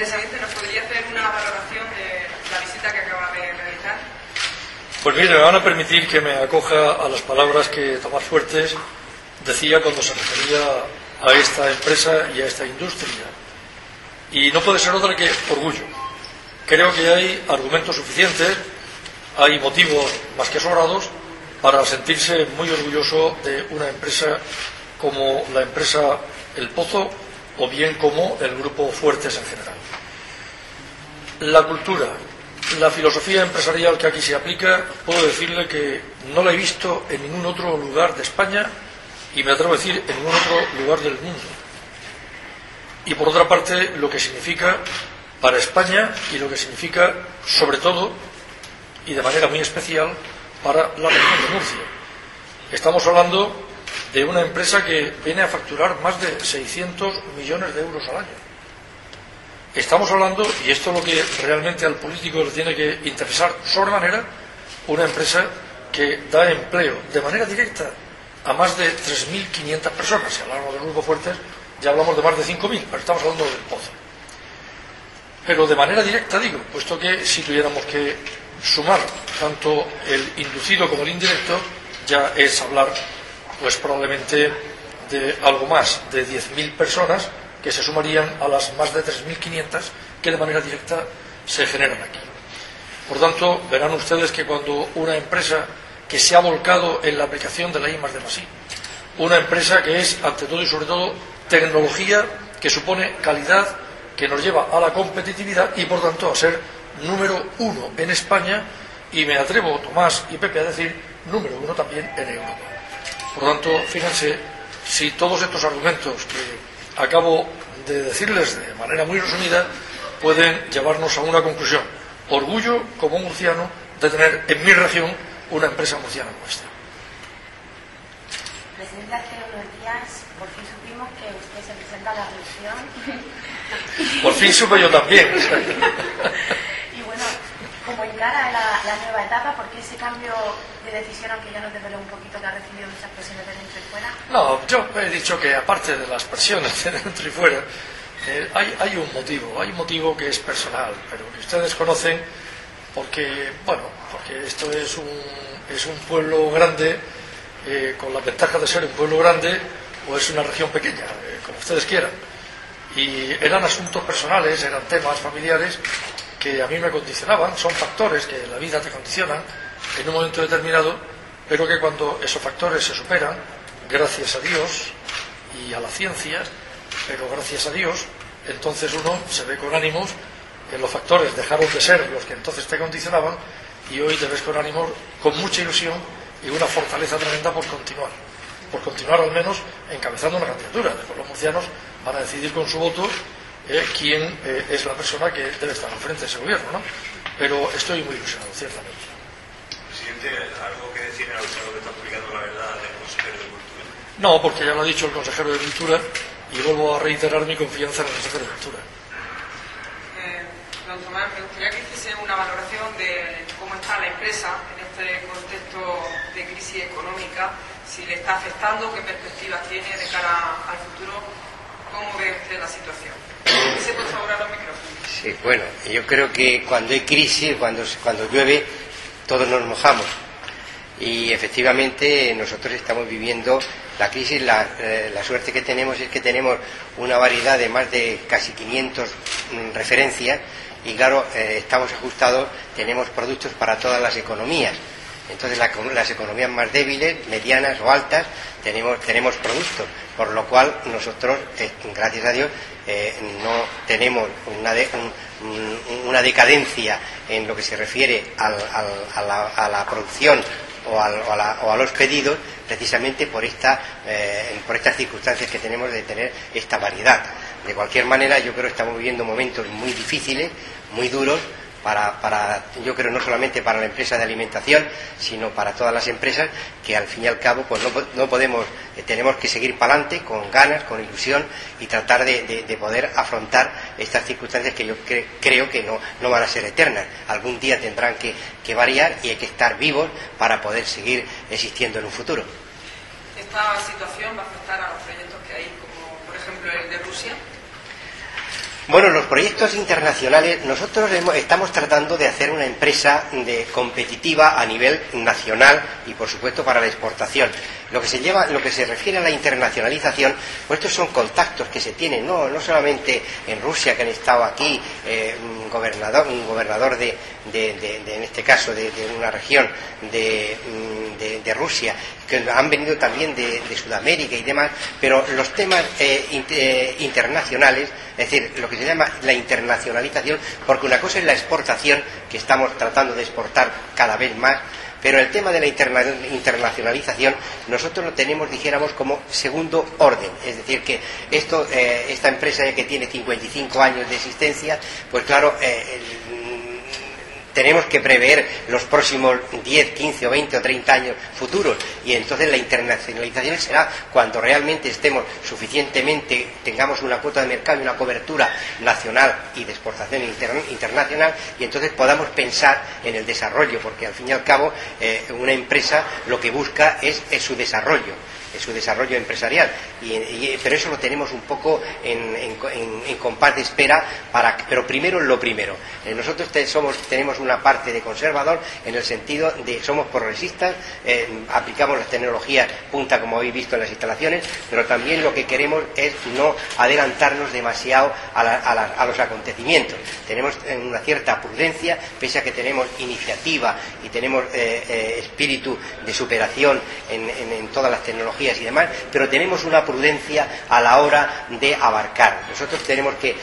Precisamente, ¿nos podría hacer una valoración de la visita que acaba de realizar? Pues mire, me van a permitir que me acoja a las palabras que Tomás Fuertes decía cuando se refería a esta empresa y a esta industria. Y no puede ser otra que orgullo. Creo que hay argumentos suficientes, hay motivos más que sobrados para sentirse muy orgulloso de una empresa como la empresa El Pozo o bien como el Grupo Fuertes en general. La cultura, la filosofía empresarial que aquí se aplica, puedo decirle que no la he visto en ningún otro lugar de España y me atrevo a decir en ningún otro lugar del mundo. Y por otra parte, lo que significa para España y lo que significa, sobre todo, y de manera muy especial, para la región de Murcia. Estamos hablando de una empresa que viene a facturar más de 600 millones de euros al año. Estamos hablando, y esto es lo que realmente al político le tiene que interesar sobremanera, una empresa que da empleo de manera directa a más de 3.500 personas. Si hablamos del Grupo Fuertes, ya hablamos de más de 5.000, pero estamos hablando del Pozo. Pero de manera directa, digo, puesto que si tuviéramos que sumar tanto el inducido como el indirecto, ya es hablar, pues probablemente de algo más de 10.000 personas que se sumarían a las más de 3.500 que de manera directa se generan aquí. Por tanto, verán ustedes que cuando una empresa que se ha volcado en la aplicación de la I+D+I, una empresa que es, ante todo y sobre todo, tecnología que supone calidad, que nos lleva a la competitividad y, por tanto, a ser número uno en España y, me atrevo, Tomás y Pepe, a decir número uno también en Europa. Por tanto, fíjense, si todos estos argumentos que acabo de decirles de manera muy resumida pueden llevarnos a una conclusión. Orgullo, como murciano, de tener en mi región una empresa murciana como esta. Presidente, hace unos días por fin supimos que usted se presenta a la reelección. Por fin supe yo también. Y bueno, como encara la nueva etapa, ¿por qué ese cambio de decisión, aunque ya nos desveló un poquito que ha recibido muchas presiones de dentro y fuera? No, yo he dicho que aparte de las presiones de dentro y fuera, hay un motivo que es personal, pero que ustedes conocen porque, bueno, porque esto es un pueblo grande, con la ventaja de ser un pueblo grande, o es una región pequeña, como ustedes quieran. Y eran asuntos personales, eran temas familiares que a mí me condicionaban, son factores que en la vida te condicionan en un momento determinado, pero que cuando esos factores se superan, gracias a Dios y a la ciencia, pero gracias a Dios, entonces uno se ve con ánimos que los factores dejaron de ser los que entonces te condicionaban y hoy te ves con ánimos, con mucha ilusión y una fortaleza tremenda por continuar al menos encabezando una candidatura. Después los murcianos van a decidir con su voto quién es la persona que debe estar al frente de ese gobierno, ¿no? Pero estoy muy ilusionado, ciertamente. Presidente, ¿algo que decir en el que está publicando la verdad del consejero de Cultura? No, porque ya lo ha dicho el consejero de Cultura y vuelvo a reiterar mi confianza en el consejero de Cultura. Don Tomás, me gustaría que hiciese una valoración de cómo está la empresa en este contexto de crisis económica, si le está afectando, qué perspectivas tiene de cara al futuro, cómo ve usted la situación. ¿Se por favor a los micrófonos? Sí, bueno, yo creo que cuando hay crisis, cuando llueve, todos nos mojamos. Y efectivamente nosotros estamos viviendo la crisis. La suerte que tenemos es que tenemos una variedad de más de casi 500 referencias y claro, estamos ajustados, tenemos productos para todas las economías. Entonces las economías más débiles, medianas o altas, tenemos productos, por lo cual nosotros, gracias a Dios, no tenemos una decadencia en lo que se refiere a la producción o a los pedidos, precisamente por estas circunstancias que tenemos de tener esta variedad. De cualquier manera, yo creo que estamos viviendo momentos muy difíciles, muy duros, yo creo no solamente para la empresa de alimentación, sino para todas las empresas, que al fin y al cabo pues no podemos, tenemos que seguir para adelante con ganas, con ilusión y tratar de poder afrontar estas circunstancias que yo creo que no van a ser eternas. Algún día tendrán que variar y hay que estar vivos para poder seguir existiendo en un futuro. ¿Esta situación va a afectar a los proyectos que hay, como por ejemplo el de Rusia? Bueno, los proyectos internacionales, nosotros estamos tratando de hacer una empresa competitiva a nivel nacional y, por supuesto, para la exportación. Lo que se refiere a la internacionalización, pues estos son contactos que se tienen, no solamente en Rusia, que han estado aquí, un gobernador de en este caso de una región de Rusia, que han venido también de Sudamérica y demás, pero los temas internacionales, es decir, lo que se llama la internacionalización, porque una cosa es la exportación, que estamos tratando de exportar cada vez más, pero el tema de la internacionalización nosotros lo tenemos, dijéramos, como segundo orden. Es decir, que esta empresa que tiene 55 años de existencia, pues claro, tenemos que prever los próximos 10, 15 o 20 o 30 años futuros, y entonces la internacionalización será cuando realmente estemos suficientemente, tengamos una cuota de mercado y una cobertura nacional y de exportación internacional, y entonces podamos pensar en el desarrollo, porque al fin y al cabo una empresa lo que busca es su desarrollo empresarial, pero eso lo tenemos un poco en compás de espera, pero primero lo primero. Nosotros tenemos una parte de conservador, en el sentido de somos progresistas, aplicamos las tecnologías punta, como habéis visto en las instalaciones, pero también lo que queremos es no adelantarnos demasiado a los acontecimientos. Tenemos una cierta prudencia, pese a que tenemos iniciativa y tenemos espíritu de superación en todas las tecnologías y demás, pero tenemos una prudencia a la hora de abarcar. Nosotros tenemos que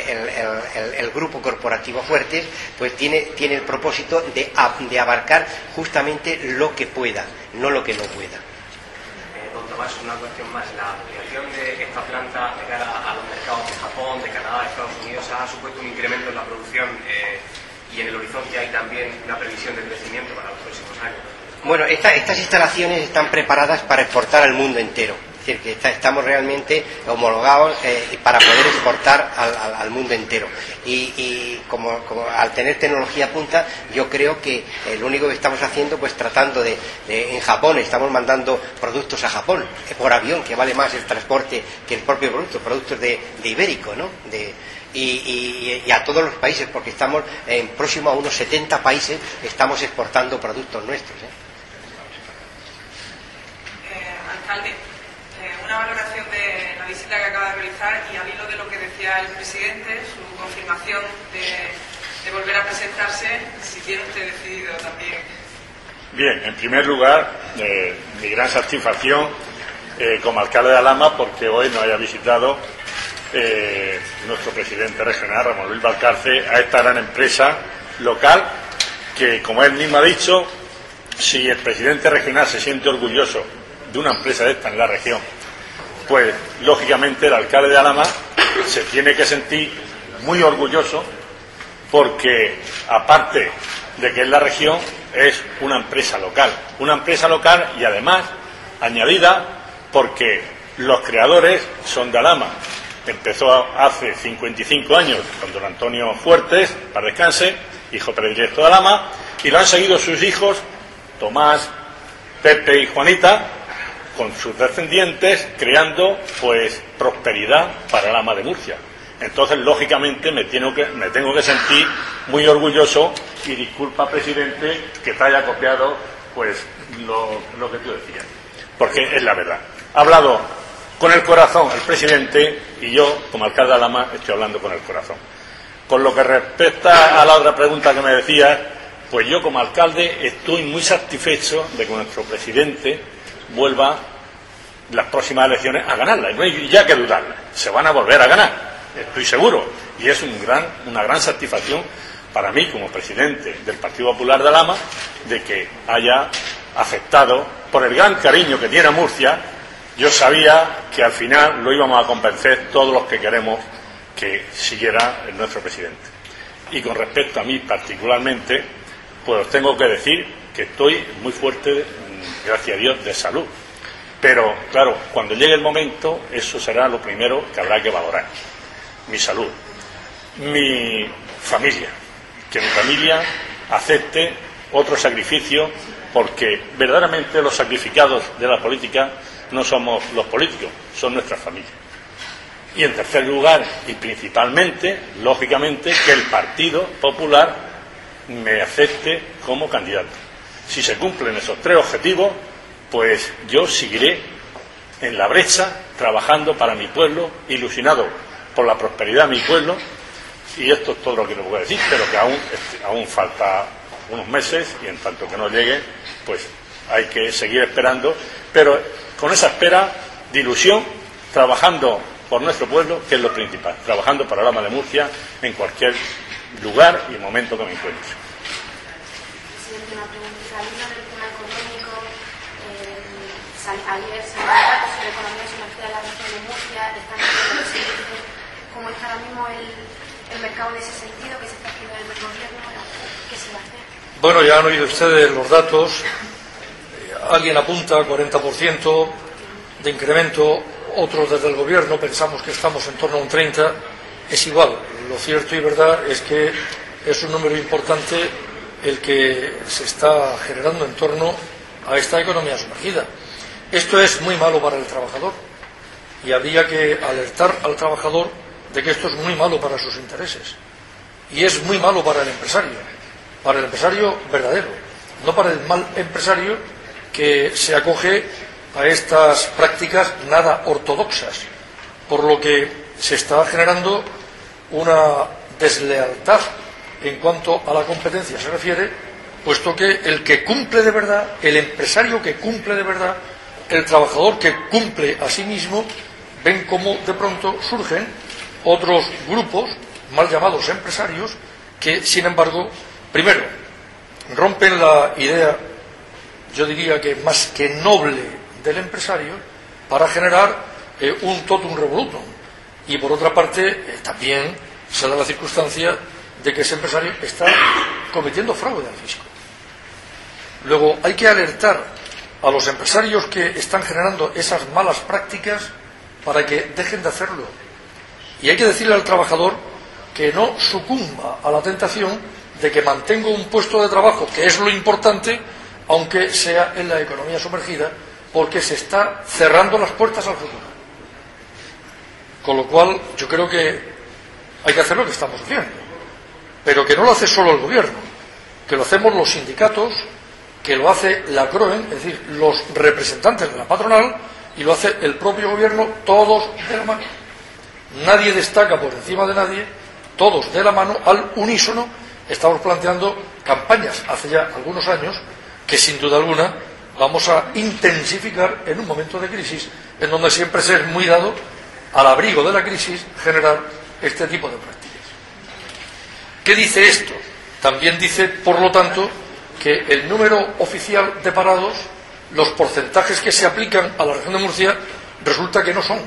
el grupo corporativo Fuertes pues tiene el propósito de abarcar justamente lo que pueda, no lo que no pueda. Don Tomás, una cuestión más. La ampliación de esta planta de cara a los mercados de Japón, de Canadá, de Estados Unidos, ha supuesto un incremento en la producción y en el horizonte hay también una previsión de crecimiento para los próximos años. Bueno, estas instalaciones están preparadas para exportar al mundo entero. Es decir, que estamos realmente homologados para poder exportar al mundo entero. Y como al tener tecnología punta, yo creo que lo único que estamos haciendo, pues tratando en Japón, estamos mandando productos a Japón por avión, que vale más el transporte que el propio producto, productos de Ibérico, ¿no? Y a todos los países, porque estamos próximo a unos 70 países, estamos exportando productos nuestros. Alcalde, una valoración de la visita que acaba de realizar y al hilo de lo que decía el presidente, su confirmación de volver a presentarse, si tiene usted decidido también. Bien, en primer lugar, mi gran satisfacción como alcalde de Alhama, porque hoy nos haya visitado nuestro presidente regional, Ramón Luis Valcarce, a esta gran empresa local que, como él mismo ha dicho, si el presidente regional se siente orgulloso de una empresa de esta en la región, pues lógicamente el alcalde de Alhama se tiene que sentir muy orgulloso, porque aparte de que en la región es una empresa local y además añadida porque los creadores son de Alhama. Empezó hace 55 años con don Antonio Fuertes, para descanse, hijo predilecto de Alhama, y lo han seguido sus hijos Tomás, Pepe y Juanita, con sus descendientes, creando pues prosperidad para Alhama de Murcia. Entonces, lógicamente, me tengo que sentir muy orgulloso, y disculpa, presidente, que te haya copiado pues lo que tú decías, porque es la verdad. Ha hablado con el corazón el presidente, y yo, como alcalde de Alhama, estoy hablando con el corazón. Con lo que respecta a la otra pregunta que me decías, pues yo como alcalde estoy muy satisfecho de que nuestro presidente vuelva las próximas elecciones a ganarlas. No hay ya que dudarlas, se van a volver a ganar, estoy seguro, y es una gran satisfacción para mí como presidente del Partido Popular de Alhama de que haya aceptado, por el gran cariño que tiene a Murcia. Yo sabía que al final lo íbamos a convencer todos los que queremos que siguiera nuestro presidente. Y con respecto a mí particularmente, pues os tengo que decir que estoy muy fuerte, gracias a Dios, de salud. Pero, claro, cuando llegue el momento, eso será lo primero que habrá que valorar. Mi salud, mi familia, que mi familia acepte otro sacrificio, porque verdaderamente los sacrificados de la política no somos los políticos, son nuestras familias. Y en tercer lugar, y principalmente, lógicamente, que el Partido Popular me acepte como candidato. Si se cumplen esos tres objetivos, pues yo seguiré en la brecha, trabajando para mi pueblo, ilusionado por la prosperidad de mi pueblo, y esto es todo lo que les voy a decir, pero que aún falta unos meses, y en tanto que no llegue, pues hay que seguir esperando, pero con esa espera de ilusión, trabajando por nuestro pueblo, que es lo principal, trabajando para Lama de Murcia en cualquier lugar y momento que me encuentre. Presidente, una pregunta. Saliendo del tema económico, ayer se dio datos sobre economía sumergida en la región de Murcia, están haciendo los índices. ¿Cómo está ahora mismo el mercado en ese sentido? ¿Qué se está haciendo desde el gobierno? ¿Qué se va a hacer? Bueno, ya han oído ustedes los datos. Alguien apunta 40% de incremento, otros desde el gobierno pensamos que estamos en torno a un 30%. Es igual, lo cierto y verdad es que es un número importante el que se está generando en torno a esta economía sumergida. Esto es muy malo para el trabajador y habría que alertar al trabajador de que esto es muy malo para sus intereses y es muy malo para el empresario verdadero, no para el mal empresario que se acoge a estas prácticas nada ortodoxas, por lo que se está generando una deslealtad en cuanto a la competencia se refiere, puesto que el que cumple de verdad, el empresario que cumple de verdad, el trabajador que cumple a sí mismo, ven cómo de pronto surgen otros grupos, mal llamados empresarios, que sin embargo, primero, rompen la idea, yo diría que más que noble, del empresario, para generar un totum revolutum. Y por otra parte, también se da la circunstancia de que ese empresario está cometiendo fraude al fisco. Luego hay que alertar a los empresarios que están generando esas malas prácticas para que dejen de hacerlo. Y hay que decirle al trabajador que no sucumba a la tentación de que mantenga un puesto de trabajo, que es lo importante, aunque sea en la economía sumergida, porque se está cerrando las puertas al futuro. Con lo cual, yo creo que hay que hacer lo que estamos haciendo, pero que no lo hace solo el gobierno, que lo hacemos los sindicatos, que lo hace la CROEN, es decir, los representantes de la patronal, y lo hace el propio gobierno, todos de la mano. Nadie destaca por encima de nadie, todos de la mano, al unísono. Estamos planteando campañas hace ya algunos años que sin duda alguna vamos a intensificar en un momento de crisis en donde siempre se es muy dado al abrigo de la crisis generar este tipo de prácticas. ¿Qué dice esto? También dice, por lo tanto, que el número oficial de parados, los porcentajes que se aplican a la región de Murcia, resulta que no son,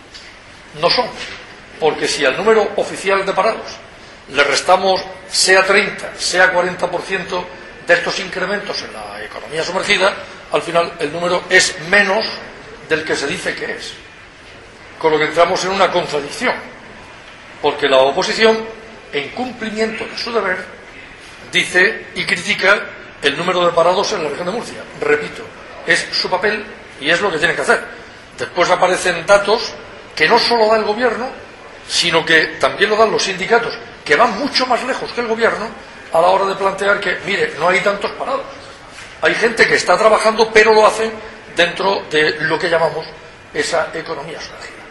porque si al número oficial de parados le restamos sea 30, sea 40% de estos incrementos en la economía sumergida, al final el número es menos del que se dice que es. Con lo que entramos en una contradicción, porque la oposición, en cumplimiento de su deber, dice y critica el número de parados en la región de Murcia. Repito, es su papel y es lo que tiene que hacer. Después aparecen datos que no solo da el gobierno, sino que también lo dan los sindicatos, que van mucho más lejos que el gobierno a la hora de plantear que, mire, no hay tantos parados. Hay gente que está trabajando, pero lo hacen dentro de lo que llamamos esa economía sumergida.